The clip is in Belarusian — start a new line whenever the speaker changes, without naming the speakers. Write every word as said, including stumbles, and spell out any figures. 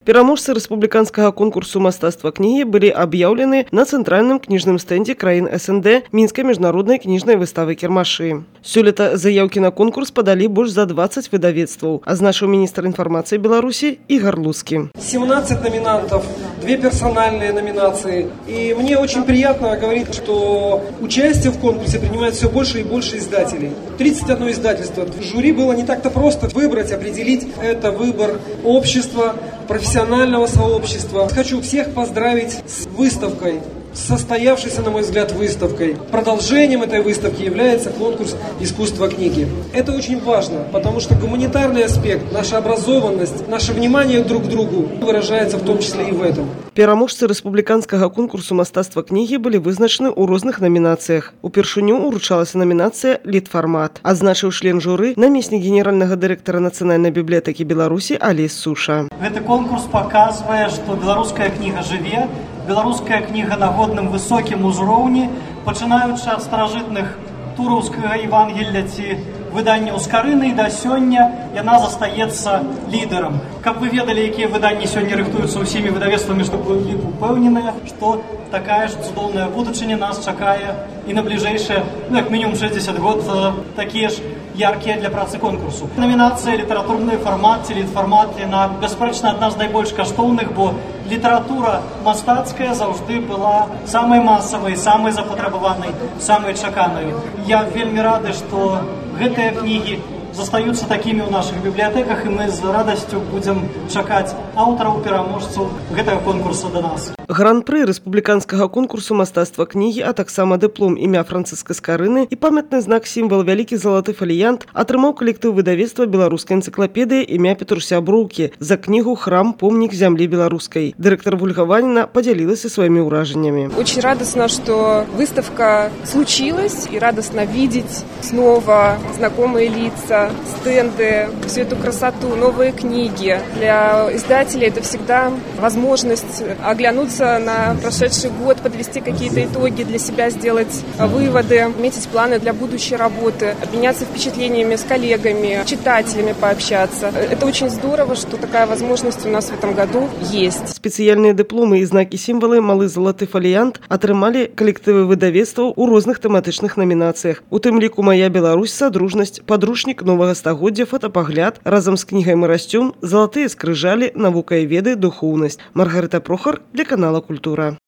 Пераможцы рэспубліканскага конкурсу мастацтва кнігі былі аб'яўлены на цэнтральным кніжным стэндзе краін СНД мінскай міжнароднай кніжнай выставы кірмашы. Сёлета заяўкі на конкурс падалі больш за двадцать выдавецтваў, азначыў міністр інфармацыі Беларусі Игорь Луцкий.
семнадцать номинантов, две персональные номинации. И мне очень приятно говорить, что участие в конкурсе принимает все больше и больше издателей. тридцать одно издательство. В жюри было не так-то просто выбрать, определить. Это выбор общества, профессионального сообщества. Хочу всех поздравить с выставкой, состоявшейся, на мой взгляд, выставкой. Продолжением этой выставки является конкурс искусства книги. Это очень важно, потому что гуманитарный аспект, наша образованность, наше внимание друг к другу выражается в том числе и в этом.
Пераможцы рэспубліканскага конкурсу мастацтва кнігі былі вызначаны ў розных намінацыях. Упершыню уручалася намінацыя «Літфармат», адзначыў член журы, намеснік генеральнага дырэктара Нацыянальнай бібліятэкі Беларусі Алесь Суша.
Гэты конкурс паказвае, што беларуская кніга жыве, беларуская кніга на годным высокім узроўні, пачынаючы ад старажытных тураўскага Евангелля ці выданняў з Карыны да сёння яна застаецца лідарам. Каб вы ведалі, якія выданні сёння рыхтуюцца ўсімі выдавецтвамі, што былі упэўненыя, што такая ж цудоўная будучыня нас чакае і на бліжэйшыя, ну, як мінімум шэсцьдзесят год, такія ж яркія для працы конкурсу. Намінацыя літаратурны фармат ці літфармат, яна бясспрэчна адна з найбольш каштоўных, бо літаратура мастацкая заўжды была самай масавай, самай запатрабаванай, самай чаканай. Я вельмі рады, што гэтыя кнігі застаюцца такімі ў нашых бібліятэках, і мы з радасцю будзем чакаць аўтараў, пераможцаў гэтага конкурса да нас.
Гран-пры рэспубліканскага конкурсу мастацтва кнігі, а таксама дыплом імя Францыска Скарыны і памятны знак-сімвал вялікі залаты фаліянт атрымаў калектыў выдавецтва беларускай энцыклапедыі імя Петруся Броўкі за кнігу «Храм. Помнік зямлі беларускай». Дырэктар Вольга подзялілася сваімі ўражаннямі.
Очень радостно, что выставка случилась, и радостно видеть снова знакомые лица, стенды, всю эту красоту, новые книги. Для издателей это всегда возможность оглянуться на прошедший год, подвести какие-то итоги для себя, сделать выводы, метить планы для будущей работы, обменяться впечатлениями с коллегами, читателями пообщаться. Это очень здорово, что такая возможность у нас в этом году есть.
Спецыяльныя дыпломы і знакі-сімвалы «Малы залаты фаліянт» атрымалі калектывы выдавецтваў у розных тэматычных намінацыях. У тым ліку «Моя Беларусь», «Садружнасць», «Падручнік новага стагоддзя», «Фотапагляд», «Разам з кнігай мы расцём», «Залатыя скрыжалі», «Навука і веды», «Духоўнасць». Маргарыта Прохар для канала «Культура».